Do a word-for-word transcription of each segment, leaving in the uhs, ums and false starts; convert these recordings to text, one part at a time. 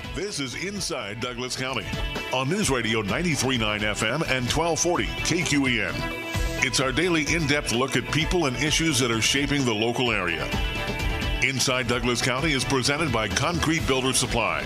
This is Inside Douglas County on News Radio ninety-three point nine F M and twelve forty K Q E N. It's our daily in-depth look at people and issues that are shaping the local area. Inside Douglas County is presented by Concrete Builder Supply.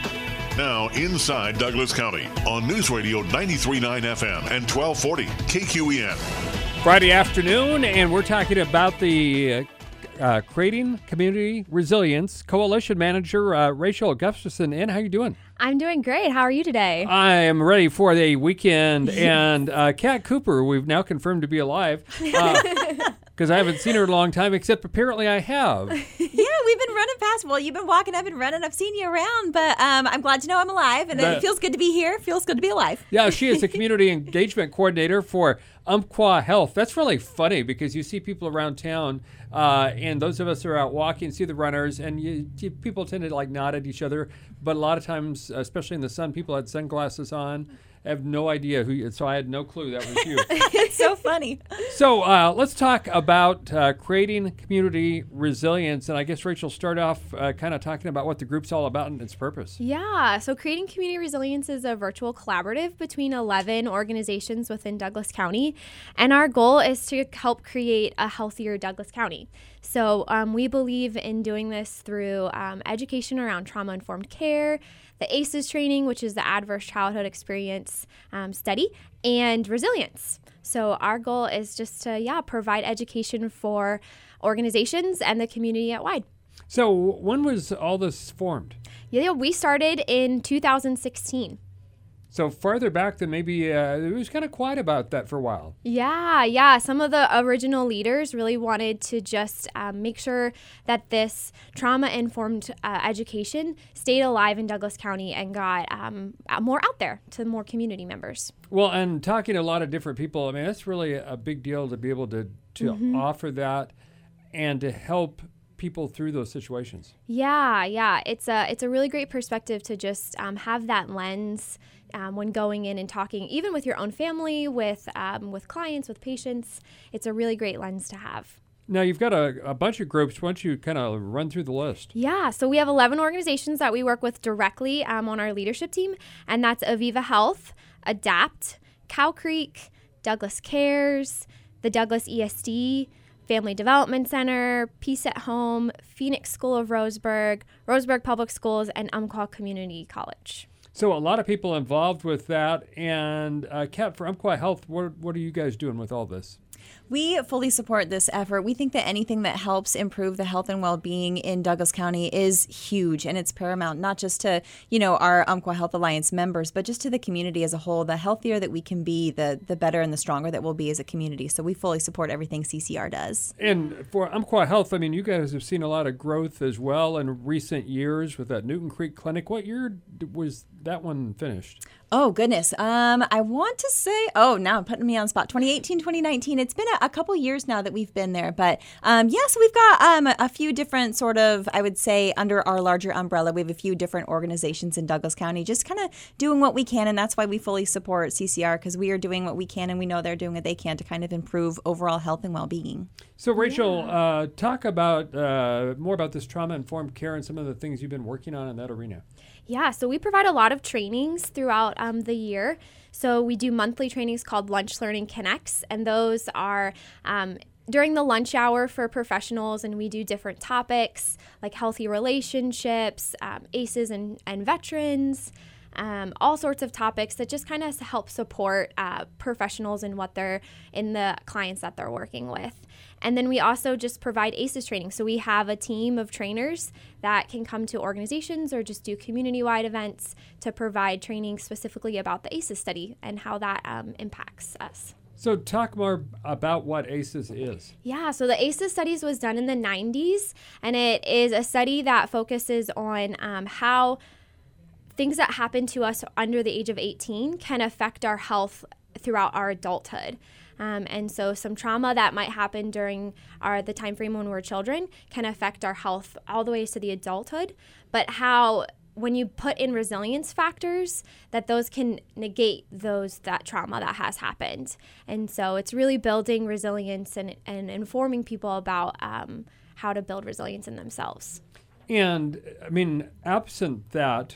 Now, Inside Douglas County on News Radio ninety-three point nine F M and twelve forty K Q E N. Friday afternoon, and we're talking about the uh, uh, Creating Community Resilience Coalition Manager, uh, Rachel Gustafson. And how you doing? I'm doing great. How are you today? I am ready for the weekend. And uh, Kat Cooper, we've now confirmed to be alive. Because uh, I haven't seen her in a long time, except apparently I have. Yeah, we've been running past. Well, you've been walking, I've been running. I've seen you around, but um, I'm glad to know I'm alive, and That- it feels good to be here. It feels good to be alive. Yeah, she is the Community Engagement Coordinator for Umpqua Health. That's really funny because you see people around town, uh, and those of us who are out walking see the runners, and you, you, people tend to like nod at each other. But a lot of times, especially in the sun, people had sunglasses on. I have no idea who you, so I had no clue that was you. It's so funny. So uh, let's talk about uh, creating community resilience. And I guess, Rachel, start off uh, kind of talking about what the group's all about and its purpose. Yeah, so Creating Community Resilience is a virtual collaborative between eleven organizations within Douglas County. And our goal is to help create a healthier Douglas County. So um, we believe in doing this through um, education around trauma-informed care, the A C Es training, which is the Adverse Childhood Experience um, study, and resilience. So our goal is just to, yeah, provide education for organizations and the community at wide. So when was all this formed? Yeah, we started in two thousand sixteen. So farther back than maybe, uh, it was kind of quiet about that for a while. Yeah, yeah. Some of the original leaders really wanted to just um, make sure that this trauma-informed uh, education stayed alive in Douglas County and got um, more out there to more community members. Well, and talking to a lot of different people, I mean, that's really a big deal to be able to, to Mm-hmm. offer that and to help people through those situations. Yeah, yeah. It's a it's a really great perspective to just um, have that lens um, when going in and talking, even with your own family, with um, with clients, with patients. It's a really great lens to have. Now, you've got a, a bunch of groups. Why don't you kind of run through the list? Yeah, so we have eleven organizations that we work with directly um, on our leadership team, and that's Aviva Health, ADAPT, Cow Creek, Douglas Cares, the Douglas E S D, Family Development Center, Peace at Home, Phoenix School of Roseburg, Roseburg Public Schools, and Umpqua Community College. So a lot of people involved with that. And uh, Kat, for Umpqua Health, what, what are you guys doing with all this? We fully support this effort. We think that anything that helps improve the health and well-being in Douglas County is huge, and it's paramount, not just to, you know, our Umpqua Health Alliance members, but just to the community as a whole. The healthier that we can be, the the better and the stronger that we'll be as a community. So we fully support everything C C R does. And for Umpqua Health, I mean, you guys have seen a lot of growth as well in recent years with that Newton Creek Clinic. What year was that one finished? Oh, goodness. Um, I want to say, oh, now I'm putting me on the spot. twenty eighteen, twenty nineteen. It's been a, a couple years now that we've been there. But um, yeah, so we've got um, a few different sort of, I would say, under our larger umbrella, we have a few different organizations in Douglas County just kind of doing what we can. And that's why we fully support C C R, because we are doing what we can and we know they're doing what they can to kind of improve overall health and well-being. So, Rachel, yeah. uh, talk about uh, more about this trauma-informed care and some of the things you've been working on in that arena. Yeah, so we provide a lot of trainings throughout um, the year. So we do monthly trainings called Lunch Learning Connects, and those are um, during the lunch hour for professionals, and we do different topics like healthy relationships, um, A C Es and, and veterans, um, all sorts of topics that just kind of help support uh, professionals in what they're in the clients that they're working with. And then we also just provide A C Es training. So we have a team of trainers that can come to organizations or just do community-wide events to provide training specifically about the A C Es study and how that um, impacts us. So talk more about what A C Es is. Yeah, so the A C Es studies was done in the nineties, and it is a study that focuses on um, how things that happen to us under the age of eighteen can affect our health throughout our adulthood. Um, and so some trauma that might happen during our the time frame when we're children can affect our health all the way to the adulthood, but how when you put in resilience factors, that those can negate those that trauma that has happened. And so it's really building resilience and, and informing people about um, how to build resilience in themselves. And I mean, absent that,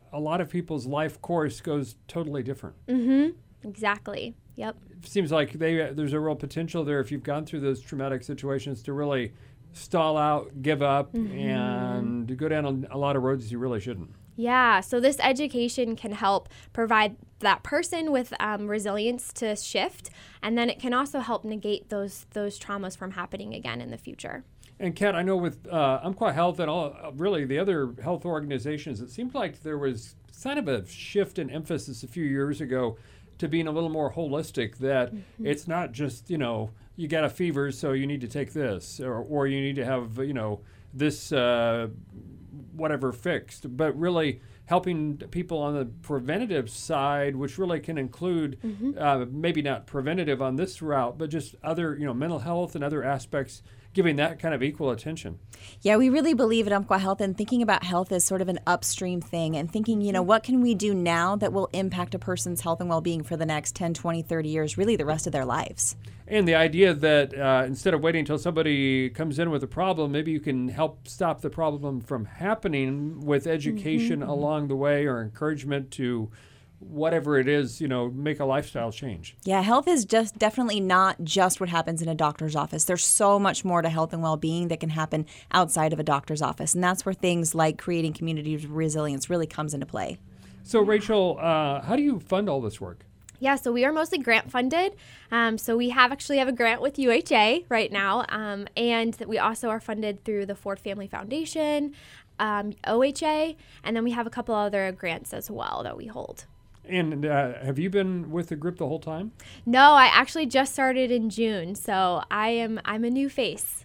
a lot of people's life course goes totally different. Mm-hmm. Exactly. Yep. It seems like they there's a real potential there if you've gone through those traumatic situations to really stall out, give up, mm-hmm. and go down a, a lot of roads you really shouldn't. Yeah, so this education can help provide that person with um, resilience to shift, and then it can also help negate those those traumas from happening again in the future. And Kat, I know with uh, Umpqua Health and all, uh, really the other health organizations, it seemed like there was kind of a shift in emphasis a few years ago to being a little more holistic, that mm-hmm. it's not just, you know, you got a fever, so you need to take this, or, or you need to have, you know, this uh, whatever fixed, but really helping people on the preventative side, which really can include mm-hmm. uh, maybe not preventative on this route, but just other, you know, mental health and other aspects, giving that kind of equal attention. Yeah, we really believe at Umpqua Health in thinking about health as sort of an upstream thing and thinking, you know, what can we do now that will impact a person's health and well-being for the next ten, twenty, thirty years, really the rest of their lives. And the idea that uh, instead of waiting until somebody comes in with a problem, maybe you can help stop the problem from happening with education mm-hmm. along the way, or encouragement to whatever it is, you know, make a lifestyle change. Yeah, health is just definitely not just what happens in a doctor's office. There's so much more to health and well-being that can happen outside of a doctor's office. And that's where things like creating community resilience really comes into play. So, Rachel, uh, how do you fund all this work? Yeah, so we are mostly grant funded. Um, so we have actually have a grant with U H A right now. Um, and we also are funded through the Ford Family Foundation, um, O H A, and then we have a couple other grants as well that we hold. And uh, have you been with the group the whole time? No, I actually just started in June, so I am I'm a new face.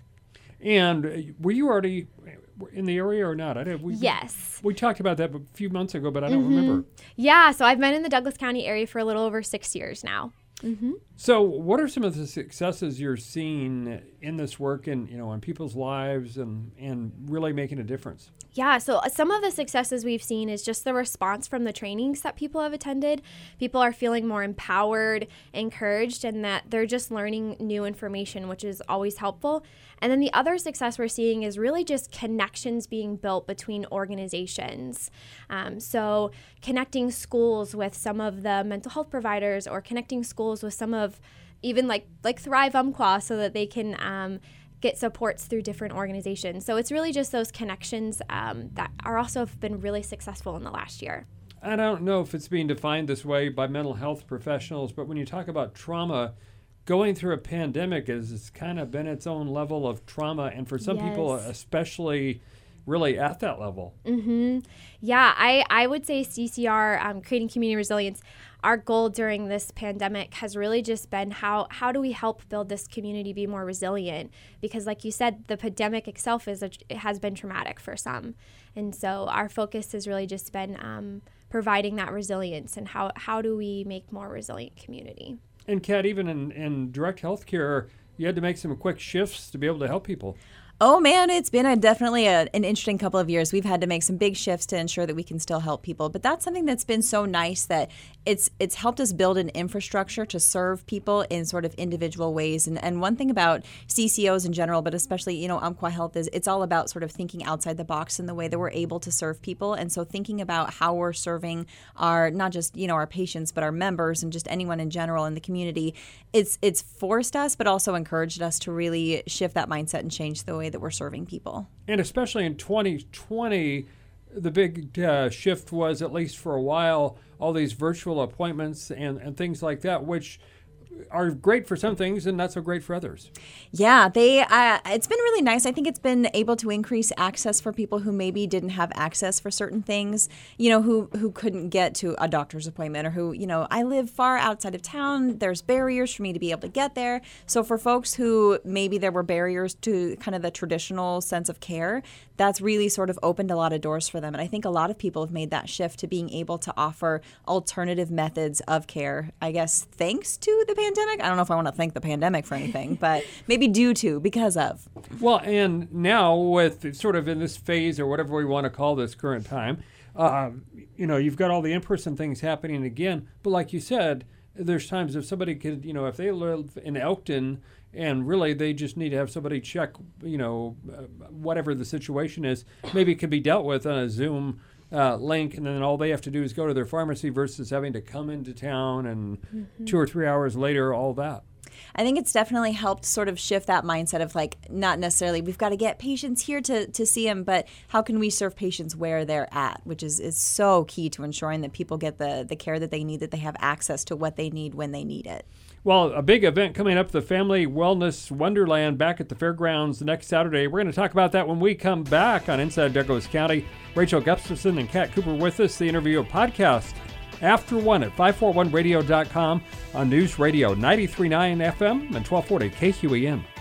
And were you already in the area or not? I did, we, yes. We, we talked about that a few months ago, but I don't mm-hmm. remember. Yeah, so I've been in the Douglas County area for a little over six years now. Mm-hmm. So what are some of the successes you're seeing in this work and, you know, in people's lives and, and really making a difference? Yeah, so some of the successes we've seen is just the response from the trainings that people have attended. People are feeling more empowered, encouraged, and that they're just learning new information, which is always helpful. And then the other success we're seeing is really just connections being built between organizations. Um, so connecting schools with some of the mental health providers, or connecting schools with some of even like like Thrive Umpqua, so that they can um, get supports through different organizations. So it's really just those connections um, that are also have been really successful in the last year. I don't know if it's being defined this way by mental health professionals, but when you talk about trauma, going through a pandemic is it's kind of been its own level of trauma, and for some yes. people especially really at that level. Mm-hmm. Yeah, I, I would say C C R, um, Creating Community Resilience, our goal during this pandemic has really just been how how do we help build this community be more resilient? Because like you said, the pandemic itself is a, it has been traumatic for some. And so our focus has really just been um, providing that resilience, and how, how do we make more resilient community. And Kat, even in, in direct healthcare, you had to make some quick shifts to be able to help people. Oh, man, it's been a, definitely a, an interesting couple of years. We've had to make some big shifts to ensure that we can still help people. But that's something that's been so nice, that it's it's helped us build an infrastructure to serve people in sort of individual ways. And and one thing about C C Os in general, but especially, you know, Umpqua Health, is it's all about sort of thinking outside the box in the way that we're able to serve people. And so thinking about how we're serving our, not just, you know, our patients, but our members and just anyone in general in the community, it's it's forced us, but also encouraged us to really shift that mindset and change the way that we're serving people. And especially in twenty twenty, the big uh, shift was, at least for a while, all these virtual appointments and, and things like that, which are great for some things and not so great for others. Yeah, they. Uh, it's been really nice. I think it's been able to increase access for people who maybe didn't have access for certain things, you know, who, who couldn't get to a doctor's appointment, or who, you know, I live far outside of town. There's barriers for me to be able to get there. So for folks who maybe there were barriers to kind of the traditional sense of care, that's really sort of opened a lot of doors for them. And I think a lot of people have made that shift to being able to offer alternative methods of care, I guess, thanks to the pandemic. I don't know if I want to thank the pandemic for anything, but maybe due to, because of. Well, and now with sort of in this phase, or whatever we want to call this current time, uh, you know, you've got all the in-person things happening again. But like you said, there's times if somebody could, you know, if they live in Elkton and really they just need to have somebody check, you know, uh, whatever the situation is, maybe it can be dealt with on a Zoom uh, link, and then all they have to do is go to their pharmacy versus having to come into town and mm-hmm. two or three hours later, all that. I think it's definitely helped sort of shift that mindset of like not necessarily we've got to get patients here to, to see them, but how can we serve patients where they're at, which is, is so key to ensuring that people get the, the care that they need, that they have access to what they need when they need it. Well, a big event coming up, the Family Wellness Wonderland back at the fairgrounds next Saturday. We're going to talk about that when we come back on Inside Douglas County. Rachel Gustafson and Kat Cooper with us. The interview podcast after one at five forty-one radio dot com on News Radio ninety-three point nine F M and twelve forty K Q E N.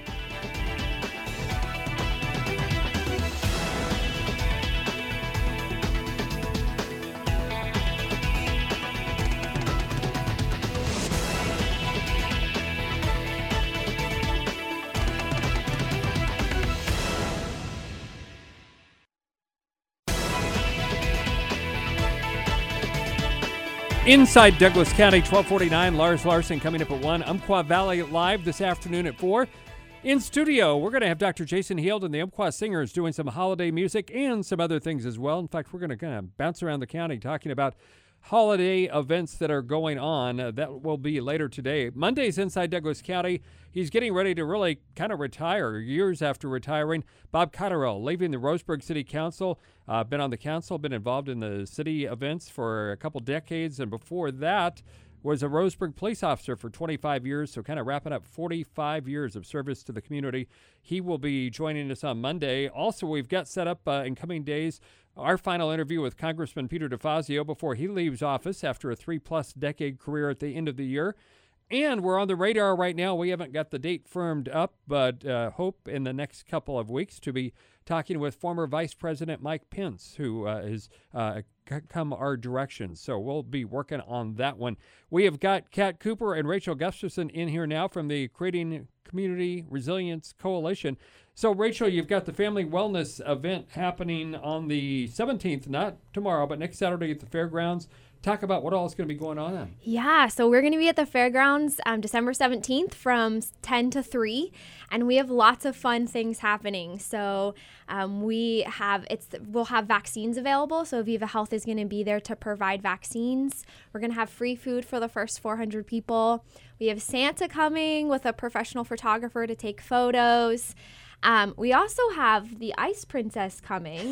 Inside Douglas County, twelve forty-nine, Lars Larson coming up at one. Umpqua Valley Live this afternoon at four. In studio, we're going to have Doctor Jason Heald and the Umpqua Singers doing some holiday music and some other things as well. In fact, we're going to kind of bounce around the county talking about holiday events that are going on. Uh, that will be later today. Monday's Inside Douglas County. He's getting ready to really kind of retire years after retiring. Bob Cotterill leaving the Roseburg City Council. Uh, been on the council, been involved in the city events for a couple decades, and before that was a Roseburg police officer for twenty-five years, so kind of wrapping up forty-five years of service to the community. He will be joining us on Monday. Also, we've got set up uh, in coming days our final interview with Congressman Peter DeFazio before he leaves office after a three-plus decade career at the end of the year. And we're on the radar right now. We haven't got the date firmed up, but uh, hope in the next couple of weeks to be talking with former Vice President Mike Pence, who uh, has uh, c- come our direction. So we'll be working on that one. We have got Kat Cooper and Rachel Gustafson in here now from the Creating Community Resilience Coalition. So, Rachel, you've got the Family Wellness event happening on the seventeenth, not tomorrow, but next Saturday at the fairgrounds. Talk about what all is going to be going on. Yeah, so we're going to be at the fairgrounds um, December seventeenth from ten to three, and we have lots of fun things happening. So um, we have it's we'll have vaccines available. So Aviva Health is going to be there to provide vaccines. We're going to have free food for the first four hundred people. We have Santa coming with a professional photographer to take photos. Um, we also have the Ice Princess coming.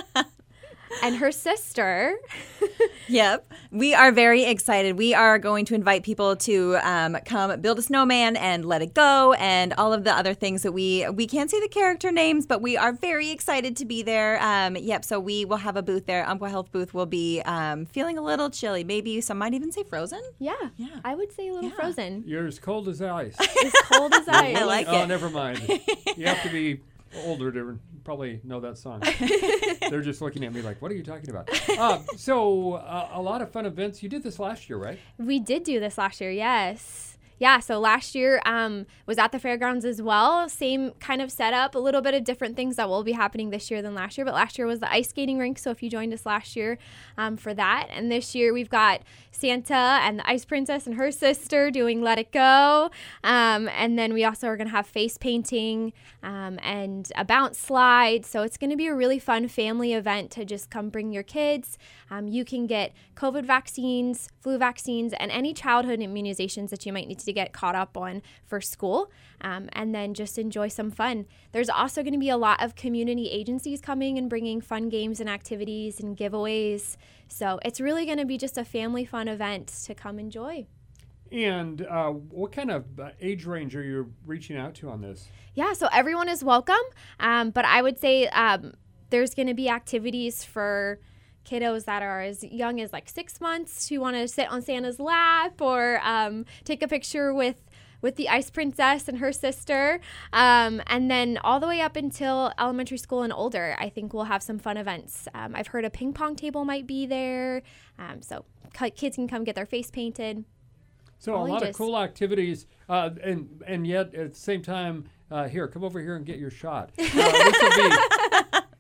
And her sister. Yep. We are very excited. We are going to invite people to um, come build a snowman and let it go and all of the other things that we we can't say the character names, but we are very excited to be there. Um, yep. So we will have a booth there. Umpqua Health booth will be um, feeling a little chilly. Maybe some might even say frozen. Yeah. Yeah. I would say a little yeah. frozen. You're as cold as ice. As cold as ice. I like oh, it. never mind. You have to be older to probably know that song. They're just looking at me like, what are you talking about? Uh, so uh, a lot of fun events. You did this last year, right? We did do this last year, yes. Yeah, so last year um, was at the fairgrounds as well. Same kind of setup, a little bit of different things that will be happening this year than last year. But last year was the ice skating rink, so if you joined us last year um, for that. And this year we've got Santa and the Ice Princess and her sister doing Let It Go. Um, and then we also are going to have face painting um, and a bounce slide. So it's going to be a really fun family event to just come bring your kids. Um, you can get COVID vaccines, flu vaccines, and any childhood immunizations that you might need to get caught up on for school, um, and then just enjoy some fun. There's also going to be a lot of community agencies coming and bringing fun games and activities and giveaways. So it's really going to be just a family fun event to come enjoy. And uh, what kind of uh, age range are you reaching out to on this? Yeah, so everyone is welcome, um, but I would say um, there's going to be activities for kiddos that are as young as like six months who want to sit on Santa's lap or um, take a picture with with the Ice Princess and her sister. Um, and then all the way up until elementary school and older, I think we'll have some fun events. Um, I've heard a ping pong table might be there. Um, so kids can come get their face painted. So all a lot ages. Of cool activities. Uh, and, and yet at the same time, uh, here, come over here and get your shot. Uh, this will be... It's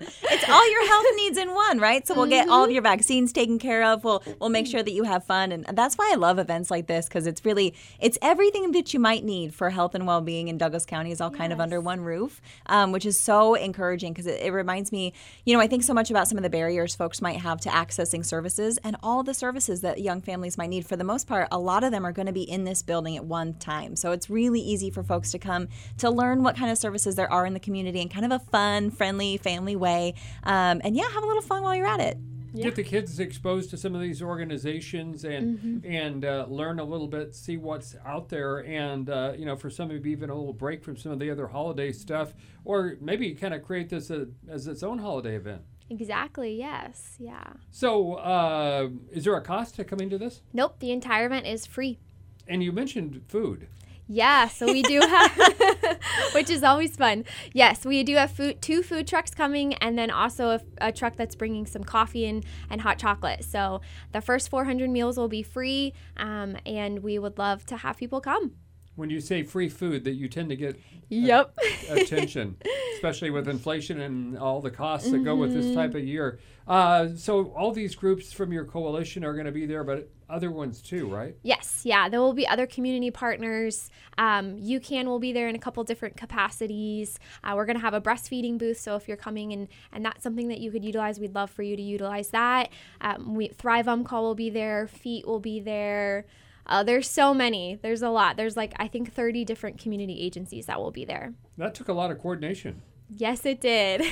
all your health needs in one, right? So we'll get all of your vaccines taken care of. We'll we'll make sure that you have fun, and that's why I love events like this, because it's really it's everything that you might need for health and well-being in Douglas County is all kind of Yes. under one roof, um, which is so encouraging because it, it reminds me, you know, I think so much about some of the barriers folks might have to accessing services, and all the services that young families might need. For the most part, a lot of them are going to be in this building at one time. So it's really easy for folks to come to learn what kind of services there are in the community in kind of a fun, friendly, family way. Um, and yeah, have a little fun while you're at it. Yeah. Get the kids exposed to some of these organizations and Mm-hmm. and uh, learn a little bit, see what's out there, and uh, you know, for some maybe even a little break from some of the other holiday stuff, or maybe kind of create this a, as its own holiday event. Exactly. Yes. Yeah. So, uh, is there a cost to coming to this? Nope. The entire event is free. And you mentioned food. Yeah, so we do have, which is always fun. Yes, we do have food, two food trucks coming, and then also a, a truck that's bringing some coffee and, and hot chocolate. So the first four hundred meals will be free, um, and we would love to have people come. When you say free food, that you tend to get Yep. attention, especially with inflation and all the costs that go with this type of year. Uh, so all these groups from your coalition are going to be there, but other ones too, right? Yes, yeah. There will be other community partners. Um, UCAN will be there in a couple different capacities. Uh, we're going to have a breastfeeding booth, so if you're coming and, and that's something that you could utilize, we'd love for you to utilize that. Um, we Thrive UmCall will be there. Feet will be there. Uh, there's so many. There's a lot. There's like, I think, thirty different community agencies that will be there. That took a lot of coordination. Yes, it did.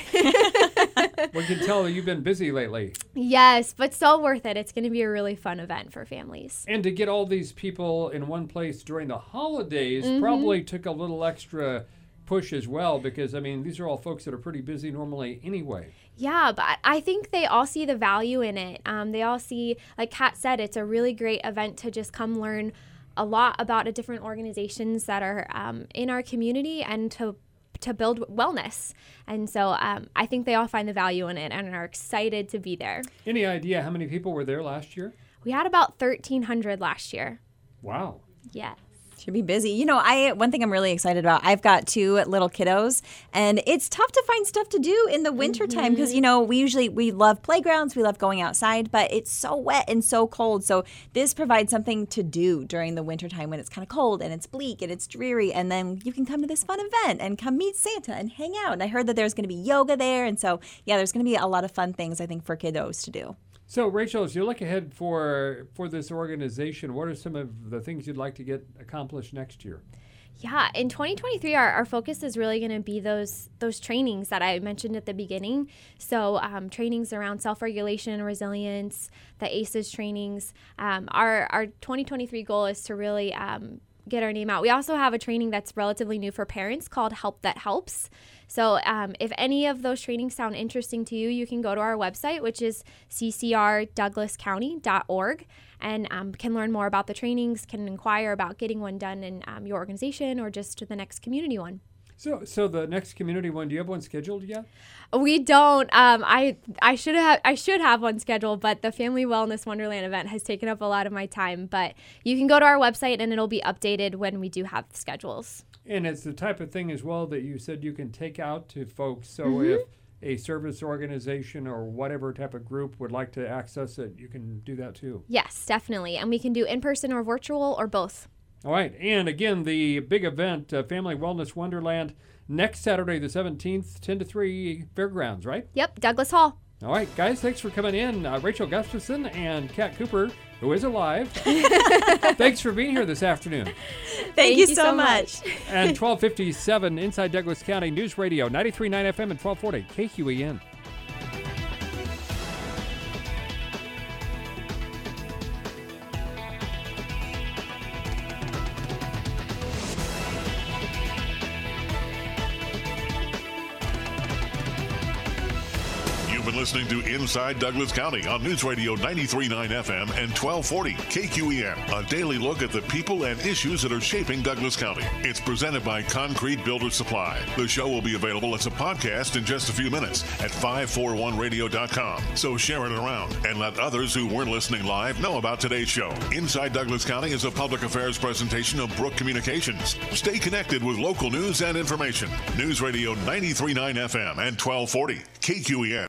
We can tell that you've been busy lately. Yes, but so worth it. It's going to be a really fun event for families. And to get all these people in one place during the holidays Mm-hmm. probably took a little extra push as well, because, I mean, these are all folks that are pretty busy normally anyway. Yeah, but I think they all see the value in it. Um, they all see, like Kat said, it's a really great event to just come learn a lot about the different organizations that are um, in our community and to to build wellness. And so um, I think they all find the value in it and are excited to be there. Any idea how many people were there last year? We had about thirteen hundred last year. Wow. Yeah. Should be busy. You know, I one thing I'm really excited about, I've got two little kiddos, and it's tough to find stuff to do in the wintertime because, you know, we usually, we love playgrounds, we love going outside, but it's so wet and so cold. So this provides something to do during the wintertime when it's kind of cold and it's bleak and it's dreary, and then you can come to this fun event and come meet Santa and hang out. And I heard that there's going to be yoga there, and so, yeah, there's going to be a lot of fun things, I think, for kiddos to do. So, Rachel, as you look ahead for for this organization, what are some of the things you'd like to get accomplished next year? Yeah, in twenty twenty-three, our, our focus is really going to be those those trainings that I mentioned at the beginning. So um, trainings around self-regulation and resilience, the A C Es trainings. Um, our, our twenty twenty-three goal is to really um, get our name out. We also have a training that's relatively new for parents called Help That Helps. So um, if any of those trainings sound interesting to you, you can go to our website, which is c c r douglas county dot org, and um, can learn more about the trainings, can inquire about getting one done in um, your organization or just the next community one. So, so the next community one, do you have one scheduled yet? We don't. Um, I I should have I should have one scheduled, but the Family Wellness Wonderland event has taken up a lot of my time. But you can go to our website and it'll be updated when we do have schedules. And it's the type of thing as well that you said you can take out to folks. So Mm-hmm. if a service organization or whatever type of group would like to access it, you can do that too. Yes, definitely. And we can do in-person or virtual or both. All right. And again, the big event, uh, Family Wellness Wonderland, next Saturday, the seventeenth, ten to three, Fairgrounds, right? Yep, Douglas Hall. All right, guys, thanks for coming in. Uh, Rachel Gustafson and Kat Cooper, who is alive. Thanks for being here this afternoon. Thank, Thank you, you so so much. And twelve fifty-seven Inside Douglas County News Radio, ninety-three point nine F M and twelve forty K Q E N. Listening to Inside Douglas County on News Radio ninety-three point nine F M and twelve forty K Q E N. A daily look at the people and issues that are shaping Douglas County. It's presented by Concrete Builder Supply. The show will be available as a podcast in just a few minutes at five forty-one radio dot com. So share it around and let others who weren't listening live know about today's show. Inside Douglas County is a public affairs presentation of Brook Communications. Stay connected with local news and information. News Radio ninety-three point nine F M and twelve forty K Q E N.